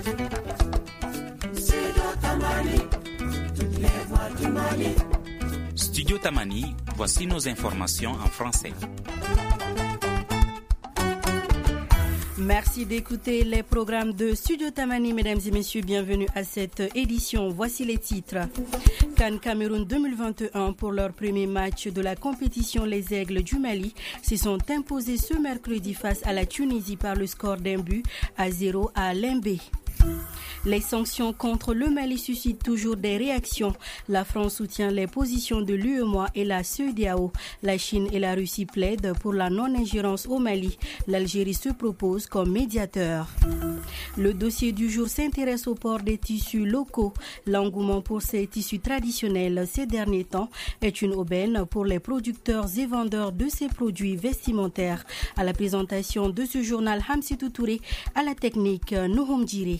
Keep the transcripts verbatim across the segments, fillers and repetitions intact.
Studio Tamani, voici nos informations en français. Merci d'écouter les programmes de Studio Tamani, mesdames et messieurs, bienvenue à cette édition. Voici les titres. CAN Cameroun deux mille vingt et un, pour leur premier match de la compétition, les Aigles du Mali se sont imposés ce mercredi face à la Tunisie par le score d'un but à zéro à Limbé. Les sanctions contre le Mali suscitent toujours des réactions. La France soutient les positions de l'U E M O A et la C E D E A O. La Chine et la Russie plaident pour la non-ingérence au Mali. L'Algérie se propose comme médiateur. Le dossier du jour s'intéresse au port des tissus locaux. L'engouement pour ces tissus traditionnels ces derniers temps est une aubaine pour les producteurs et vendeurs de ces produits vestimentaires. À la présentation de ce journal, Hamsitou Touré, à la technique, Nouhoum Djiri.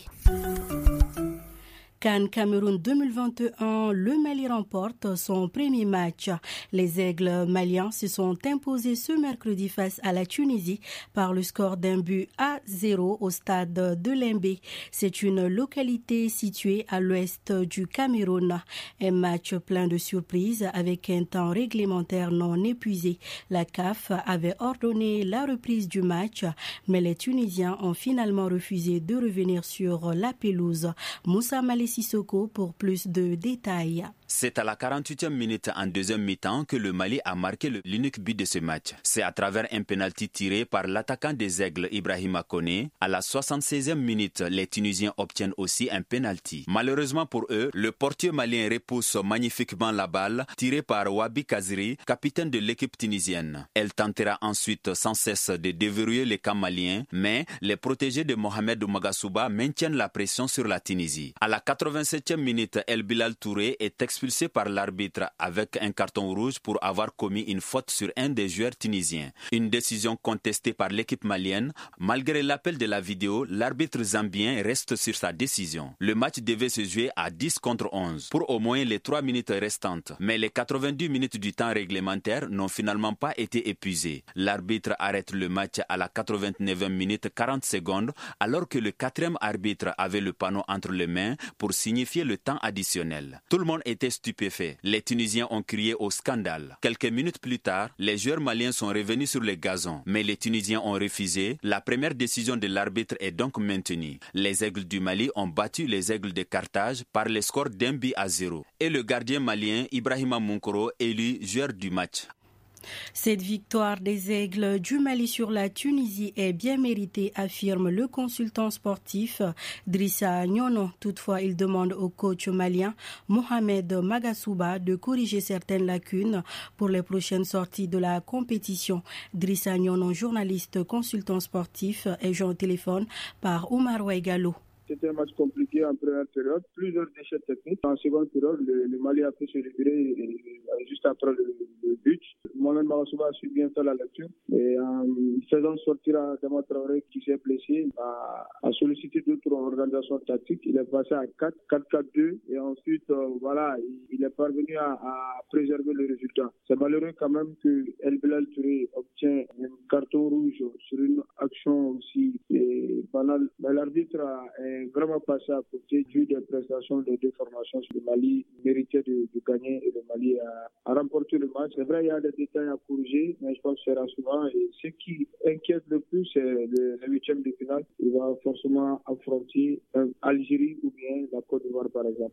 CAN Cameroun deux mille vingt et un, le Mali remporte son premier match. Les Aigles maliens se sont imposés ce mercredi face à la Tunisie par le score d'un but à zéro au stade de Limbé. C'est une localité située à l'ouest du Cameroun. Un match plein de surprises avec un temps réglementaire non épuisé. La C A F avait ordonné la reprise du match, mais les Tunisiens ont finalement refusé de revenir sur la pelouse. Moussa Malé Sissoko pour plus de détails. C'est à la quarante-huitième minute en deuxième mi-temps que le Mali a marqué l'unique but de ce match. C'est à travers un penalty tiré par l'attaquant des Aigles Ibrahima Koné. À la soixante-seizième minute, les Tunisiens obtiennent aussi un penalty. Malheureusement pour eux, le portier malien repousse magnifiquement la balle tirée par Wabi Kazri, capitaine de l'équipe tunisienne. Elle tentera ensuite sans cesse de déverrouiller les camps maliens, mais les protégés de Mohamed Magasuba maintiennent la pression sur la Tunisie. À la quatre-vingt-septième minute, El Bilal Touré est expulsé par l'arbitre avec un carton rouge pour avoir commis une faute sur un des joueurs tunisiens. Une décision contestée par l'équipe malienne. Malgré l'appel de la vidéo, l'arbitre zambien reste sur sa décision. Le match devait se jouer à dix contre onze pour au moins les trois minutes restantes. Mais les quatre-vingt-dix minutes du temps réglementaire n'ont finalement pas été épuisées. L'arbitre arrête le match à la quatre-vingt-neuvième minute quarante secondes alors que le quatrième arbitre avait le panneau entre les mains pour signifier le temps additionnel. Tout le monde était stupéfait. Les Tunisiens ont crié au scandale. Quelques minutes plus tard, les joueurs maliens sont revenus sur les gazons, mais les Tunisiens ont refusé. La première décision de l'arbitre est donc maintenue. Les Aigles du Mali ont battu les Aigles de Carthage par le score d'un but à zéro. Et le gardien malien Ibrahima Munkoro élu joueur du match. Cette victoire des Aigles du Mali sur la Tunisie est bien méritée, affirme le consultant sportif Drissa Nyono. Toutefois, il demande au coach malien Mohamed Magasuba de corriger certaines lacunes pour les prochaines sorties de la compétition. Drissa Nyono, journaliste consultant sportif, est joint au téléphone par Oumar Ouaigalo. C'était un match compliqué en première période, plusieurs déchets techniques. En seconde période, le, le Mali a pu se libérer juste après le, le but. Mohamed Magasuba a su bien faire la lecture et en faisant sortir Adama Traoré qui s'est blessé, a, a sollicité d'autres organisations tactiques. Il est passé à quatre quatre deux et ensuite, euh, voilà, il, il est parvenu à, à préserver le résultat. C'est malheureux quand même que El Bilal Touré obtient un carton rouge sur une action aussi banale. Mais l'arbitre a vraiment passé à côté du des prestations des deux formations. Le Mali méritait de, de gagner et le Mali a, a remporté le match. C'est vrai, il y a des détails à corriger, mais je pense que c'est rassurant. Et ce qui inquiète le plus, c'est le, le huitième de finale. Il va forcément affronter l'Algérie ou bien la Côte d'Ivoire, par exemple.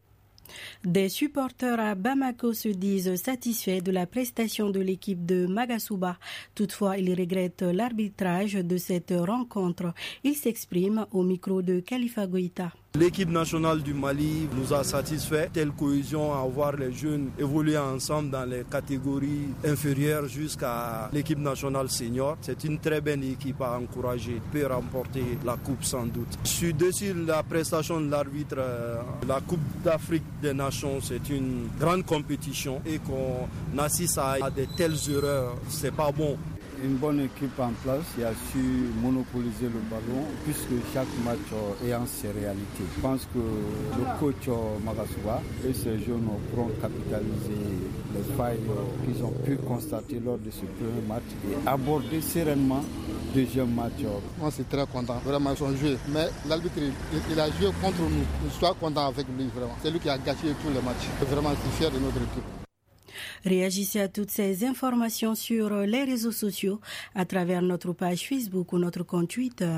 Des supporters à Bamako se disent satisfaits de la prestation de l'équipe de Magasuba. Toutefois, ils regrettent l'arbitrage de cette rencontre. Ils s'expriment au micro de Khalifa Goïta. L'équipe nationale du Mali nous a satisfait. Telle cohésion à voir les jeunes évoluer ensemble dans les catégories inférieures jusqu'à l'équipe nationale senior. C'est une très belle équipe à encourager. Peut remporter la coupe sans doute. Je suis déçu de la prestation de l'arbitre. La Coupe d'Afrique des Nations, c'est une grande compétition et qu'on assiste à de telles erreurs, c'est pas bon. une bonne équipe en place qui a su monopoliser le ballon puisque chaque match est en ses réalités. Je pense que le coach Magasuba et ses jeunes pourront capitaliser les failles qu'ils ont pu constater lors de ce premier match et aborder sereinement le deuxième match. Moi, je suis très content. Vraiment, ils ont joué. Mais l'arbitre, il, il a joué contre nous. Je suis content avec lui, vraiment. C'est lui qui a gâché tous les matchs. Je suis vraiment fier de notre équipe. Réagissez à toutes ces informations sur les réseaux sociaux à travers notre page Facebook ou notre compte Twitter.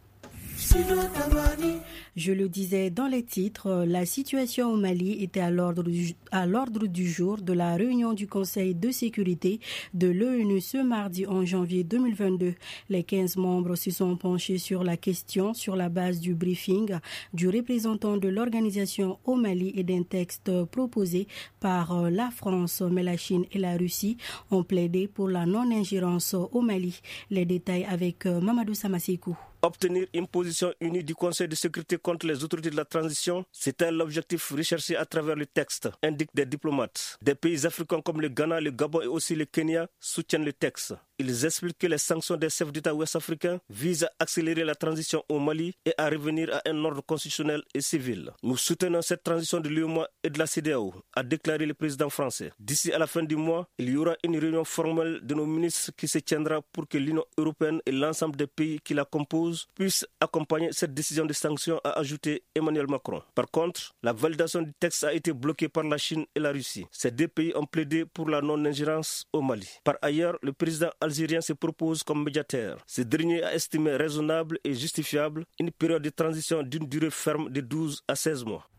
Je le disais dans les titres, la situation au Mali était à l'ordre du, à l'ordre du jour de la réunion du Conseil de sécurité de l'ONU ce mardi onze janvier deux mille vingt-deux. Les quinze membres se sont penchés sur la question sur la base du briefing du représentant de l'organisation au Mali et d'un texte proposé par la France, mais la Chine et la Russie ont plaidé pour la non-ingérence au Mali. Les détails avec Mamadou Samasekou. Obtenir une position unie du Conseil de sécurité contre les autorités de la transition, c'était l'objectif recherché à travers le texte, indiquent des diplomates. Des pays africains comme le Ghana, le Gabon et aussi le Kenya soutiennent le texte. Ils expliquent que les sanctions des chefs d'État ouest-africains visent à accélérer la transition au Mali et à revenir à un ordre constitutionnel et civil. Nous soutenons cette transition de l'U E M O A et de la C E D E A O, a déclaré le président français. D'ici à la fin du mois, il y aura une réunion formelle de nos ministres qui se tiendra pour que l'Union européenne et l'ensemble des pays qui la composent puissent accompagner cette décision de sanctions, a ajouté Emmanuel Macron. Par contre, la validation du texte a été bloquée par la Chine et la Russie. Ces deux pays ont plaidé pour la non-ingérence au Mali. Par ailleurs, le président algérien se propose comme médiateur. Ce dernier a estimé raisonnable et justifiable une période de transition d'une durée ferme de douze à seize mois.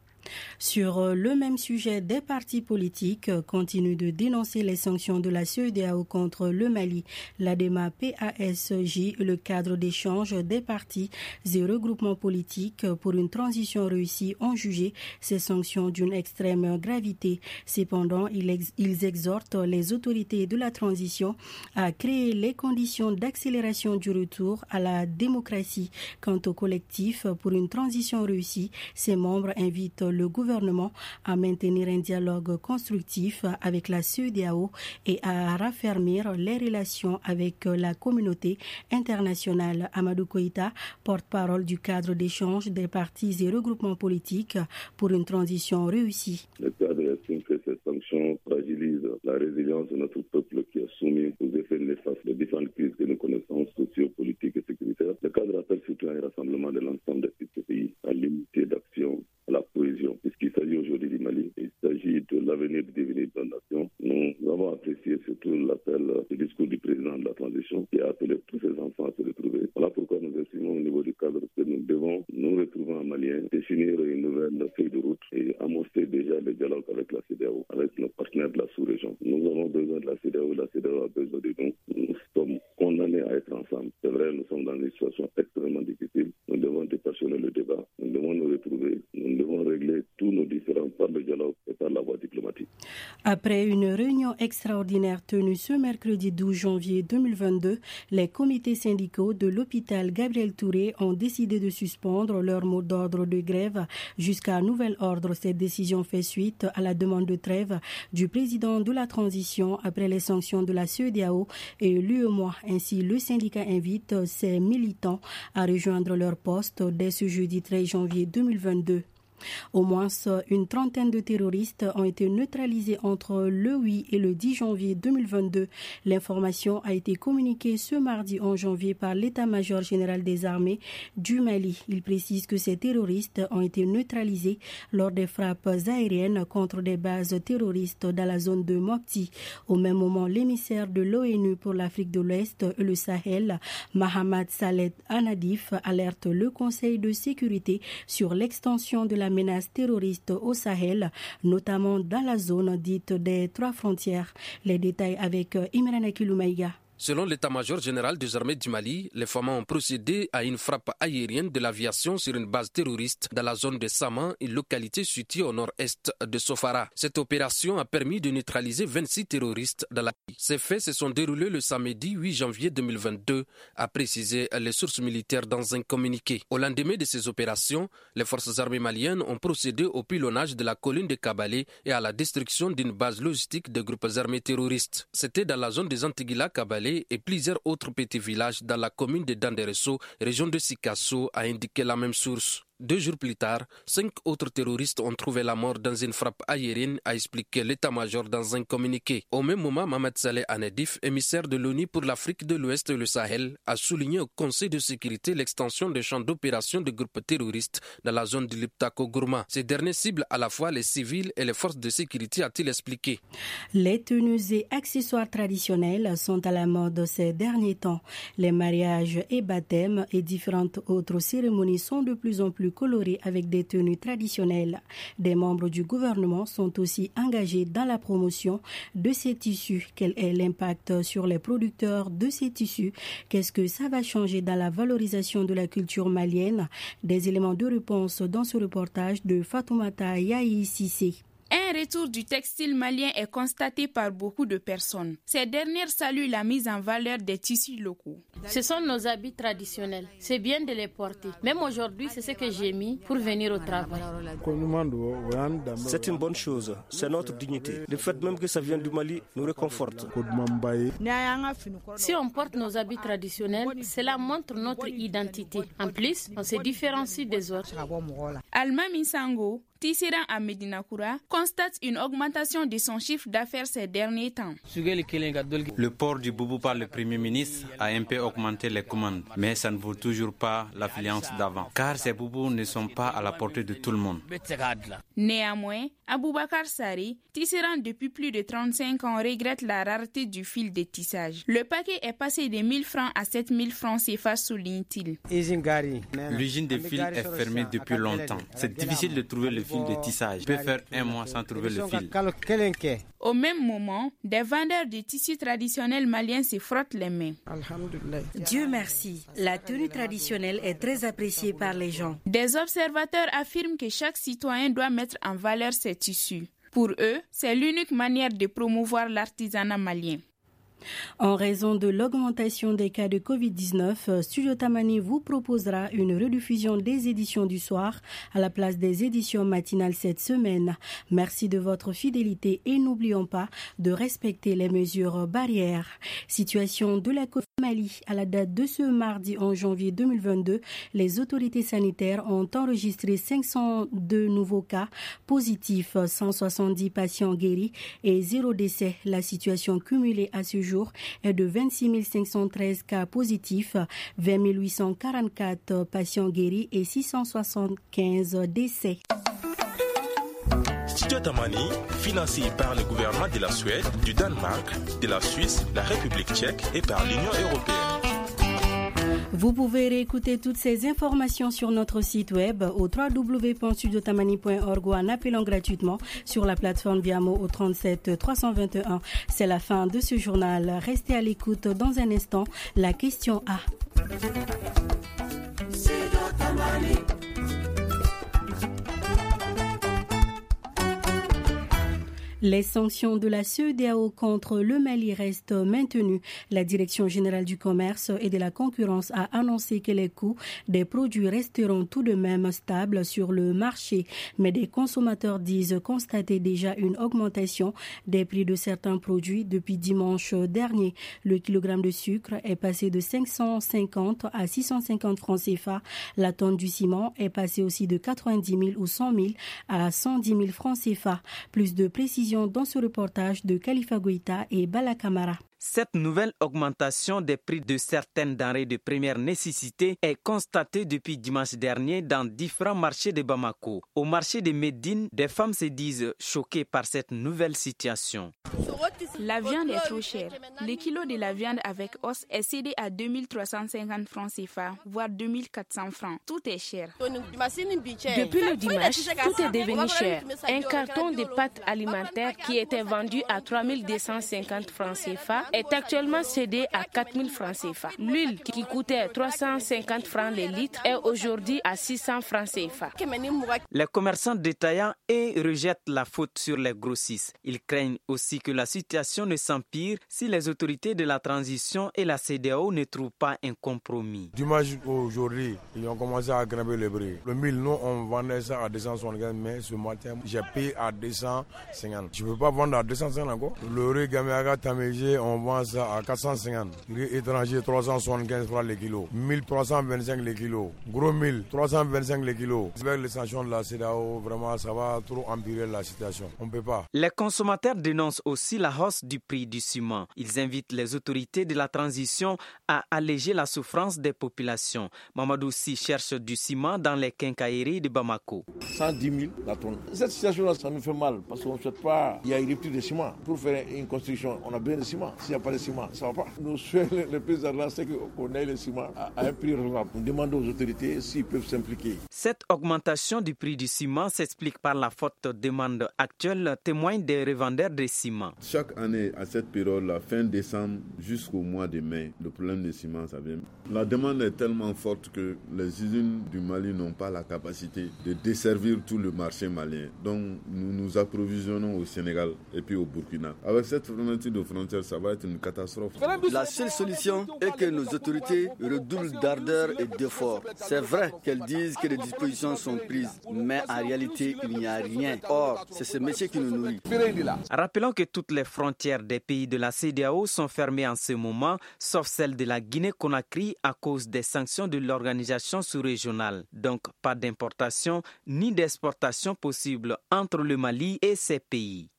Sur le même sujet, des partis politiques continuent de dénoncer les sanctions de la C E D E A O contre le Mali. L'ADEMA P A S J, le cadre d'échange des partis et regroupements politiques pour une transition réussie, ont jugé ces sanctions d'une extrême gravité. Cependant, ils, ex- ils exhortent les autorités de la transition à créer les conditions d'accélération du retour à la démocratie. Quant au collectif pour une transition réussie, ses membres invitent le gouvernement à maintenir un dialogue constructif avec la C E D E A O et à raffermir les relations avec la communauté internationale. Amadou Koïta, porte-parole du cadre d'échange des partis et regroupements politiques pour une transition réussie. Le cadre estime que ces sanctions fragilisent la résilience de notre peuple qui est soumis aux effets néfastes des différentes crises que nous connaissons, socio-politiques et sécuritaires. Le cadre appelle surtout à un rassemblement de l'ensemble des petits pays, à l'unité d'action, à la cohésion. Puisqu'il s'agit aujourd'hui du Mali, il s'agit de l'avenir du devenir de la nation. Nous avons apprécié surtout l'appel du discours du président de la transition qui a appelé tous ses enfants à se retrouver. Voilà pourquoi nous estimons au niveau du cadre que nous devons nous retrouver en Malien, définir une nouvelle feuille de route et amorcer déjà le dialogue avec la C E D E A O, avec nos partenaires de la sous-région. Nous avons besoin de la C E D E A O, la C E D E A O a besoin de nous. Nous sommes condamnés à être ensemble. C'est vrai, nous sommes dans une situation extrêmement difficile. Nous devons dépassionner le débat. Nous devons nous retrouver. Nous devons régler tous nos différends par le dialogue et par la voie diplomatique. Après une réunion extraordinaire tenue ce mercredi douze janvier deux mille vingt-deux, les comités syndicaux de l'hôpital Gabriel Touré ont décidé de suspendre leur mot d'ordre de grève jusqu'à nouvel ordre. Cette décision fait suite à la demande de trêve du président de la transition après les sanctions de la C E D E A O et l'U E M O A. Ainsi, le syndicat invite ses militants à rejoindre leur poste dès ce jeudi treize janvier deux mille vingt-deux. Au moins une trentaine de terroristes ont été neutralisés entre le huit et le dix janvier deux mille vingt-deux. L'information a été communiquée ce mardi onze janvier par l'état-major général des armées du Mali. Il précise que ces terroristes ont été neutralisés lors des frappes aériennes contre des bases terroristes dans la zone de Mopti. Au même moment, l'émissaire de l'ONU pour l'Afrique de l'Ouest et le Sahel, Mahamad Saleh Anadif, alerte le Conseil de sécurité sur l'extension de la menace terroriste au Sahel, notamment dans la zone dite des trois frontières. Les détails avec Imran Akiloumaïga. Selon l'état-major général des armées du Mali, les femmes ont procédé à une frappe aérienne de l'aviation sur une base terroriste dans la zone de Saman, une localité située au nord-est de Sofara. Cette opération a permis de neutraliser vingt-six terroristes dans la ville. Ces faits se sont déroulés le samedi huit janvier deux mille vingt-deux, a précisé les sources militaires dans un communiqué. Au lendemain de ces opérations, les forces armées maliennes ont procédé au pilonnage de la colline de Kabalé et à la destruction d'une base logistique des groupes armés terroristes. C'était dans la zone des Antigua-Kabalé Malé et plusieurs autres petits villages dans la commune de Danderesso, région de Sikasso, a indiqué la même source. Deux jours plus tard, cinq autres terroristes ont trouvé la mort dans une frappe aérienne, a expliqué l'état-major dans un communiqué. Au même moment, Mohamed Saleh Anedif, émissaire de l'ONU pour l'Afrique de l'Ouest et le Sahel, a souligné au Conseil de sécurité l'extension des champs d'opération de groupes terroristes dans la zone de Liptako-Gourma. Ces derniers ciblent à la fois les civils et les forces de sécurité, a-t-il expliqué. Les tenues et accessoires traditionnels sont à la mode ces derniers temps. Les mariages et baptêmes et différentes autres cérémonies sont de plus en plus colorés avec des tenues traditionnelles. Des membres du gouvernement sont aussi engagés dans la promotion de ces tissus. Quel est l'impact sur les producteurs de ces tissus? Qu'est-ce que ça va changer dans la valorisation de la culture malienne? Des éléments de réponse dans ce reportage de Fatoumata Yahi Sissé. Un retour du textile malien est constaté par beaucoup de personnes. Ces dernières saluent la mise en valeur des tissus locaux. Ce sont nos habits traditionnels. C'est bien de les porter. Même aujourd'hui, c'est ce que j'ai mis pour venir au travail. C'est une bonne chose. C'est notre dignité. Le fait même que ça vient du Mali nous réconforte. Si on porte nos habits traditionnels, cela montre notre identité. En plus, on se différencie des autres. Alma Misango, tisserand à Medinakura, constate une augmentation de son chiffre d'affaires ces derniers temps. Le port du boubou par le Premier ministre a un peu augmenté les commandes, mais ça ne vaut toujours pas l'affluence d'avant, car ces boubous ne sont pas à la portée de tout le monde. Néanmoins, Aboubakar Sari, tisserand depuis plus de trente-cinq ans, regrette la rareté du fil de tissage. Le paquet est passé de mille francs à sept mille francs C F A, souligne-t-il. L'usine de fil est fermée depuis longtemps. C'est difficile de trouver le fil de tissage. Je peux faire un mois sans trouver le fil. Au même moment, des vendeurs de tissus traditionnels maliens se frottent les mains. Dieu merci, la tenue traditionnelle est très appréciée par les gens. Des observateurs affirment que chaque citoyen doit mettre en valeur ses tissus. Pour eux, c'est l'unique manière de promouvoir l'artisanat malien. En raison de l'augmentation des cas de covid dix-neuf, Studio Tamani vous proposera une rediffusion des éditions du soir à la place des éditions matinales cette semaine. Merci de votre fidélité et n'oublions pas de respecter les mesures barrières. Situation de la Covid Mali. À la date de ce mardi onze janvier deux mille vingt-deux, les autorités sanitaires ont enregistré cinq cent deux nouveaux cas positifs, cent soixante-dix patients guéris et zéro décès. La situation cumulée à ce jour est de vingt-six mille cinq cent treize cas positifs, vingt mille huit cent quarante-quatre patients guéris et six cent soixante-quinze décès. Studio Tamani, financé par le gouvernement de la Suède, du Danemark, de la Suisse, la République tchèque et par l'Union européenne. Vous pouvez réécouter toutes ces informations sur notre site web au w w w point studio tamani point org ou en appelant gratuitement sur la plateforme Viamo au trente-sept trois cent vingt et un. C'est la fin de ce journal. Restez à l'écoute dans un instant. La question A. Les sanctions de la C E D E A O contre le Mali restent maintenues. La Direction générale du commerce et de la concurrence a annoncé que les coûts des produits resteront tout de même stables sur le marché. Mais des consommateurs disent constater déjà une augmentation des prix de certains produits depuis dimanche dernier. Le kilogramme de sucre est passé de cinq cent cinquante à six cent cinquante francs C F A. La tonne du ciment est passée aussi de quatre-vingt-dix mille ou cent mille à cent dix mille francs C F A. Plus de précision dans ce reportage de Khalifa Goïta et Bala Kamara. Cette nouvelle augmentation des prix de certaines denrées de première nécessité est constatée depuis dimanche dernier dans différents marchés de Bamako. Au marché de Médine, des femmes se disent choquées par cette nouvelle situation. La viande est trop chère. Le kilo de la viande avec os est cédé à deux mille trois cent cinquante francs C F A, voire deux mille quatre cents francs. Tout est cher. Depuis le dimanche, tout est devenu cher. Un carton de pâtes alimentaires qui était vendu à trois mille deux cent cinquante francs C F A est actuellement cédé à quatre mille francs C F A. L'huile qui coûtait trois cent cinquante francs le litre est aujourd'hui à six cents francs C F A. Les commerçants détaillants et rejettent la faute sur les grossistes. Ils craignent aussi que la situation ne s'empire si les autorités de la transition et la C E D E A O ne trouvent pas un compromis. Dimanche aujourd'hui, ils ont commencé à grimper les prix. Le mille, nous, on vendait ça à deux cent soixante-quinze, mais ce matin, j'ai payé à deux cent cinquante. Je ne peux pas vendre à deux cent cinquante encore. Le riz, Gamiaga, Tamégé, on on vend ça à quatre cent cinquante. Riz étranger, trois cent soixante-quinze francs le kilo. mille trois cent vingt-cinq le kilo. Gros mille, trois cent vingt-cinq le kilo. Avec les sanctions de la C E D A O, vraiment, ça va trop empirer la situation. On ne peut pas. Les consommateurs dénoncent aussi la hausse du prix du ciment. Ils invitent les autorités de la transition à alléger la souffrance des populations. Mamadou Si cherche du ciment dans les quincailleries de Bamako. cent dix mille la tonne. Cette situation-là, ça nous fait mal parce qu'on ne souhaite pas. Il y a une rupture de ciment. Pour faire une construction, on a besoin de ciment. S'il n'y a pas de ciment, ça ne va pas. Nous souhaitons le président là, c'est qu'on ait le ciment à un prix raisonnable. On demande aux autorités s'ils peuvent s'impliquer. Cette augmentation du prix du ciment s'explique par la forte demande actuelle, témoigne des revendeurs de ciment. Chaque année, à cette période, la fin décembre jusqu'au mois de mai, le problème de ciment, ça vient. La demande est tellement forte que les usines du Mali n'ont pas la capacité de desservir tout le marché malien. Donc, nous nous approvisionnons au Sénégal et puis au Burkina. Avec cette fermeture de frontières, ça va être une catastrophe. La seule solution est que nos autorités redoublent d'ardeur et d'efforts. C'est vrai qu'elles disent que les dispositions sont prises, mais en réalité, il n'y a rien. Or, c'est ce métier qui nous nourrit. Rappelons que toutes les frontières des pays de la C E D A O sont fermées en ce moment, sauf celle de la Guinée-Conakry à cause des sanctions de l'organisation sous-régionale. Donc, pas d'importation ni d'exportation possible entre le Mali et ces pays.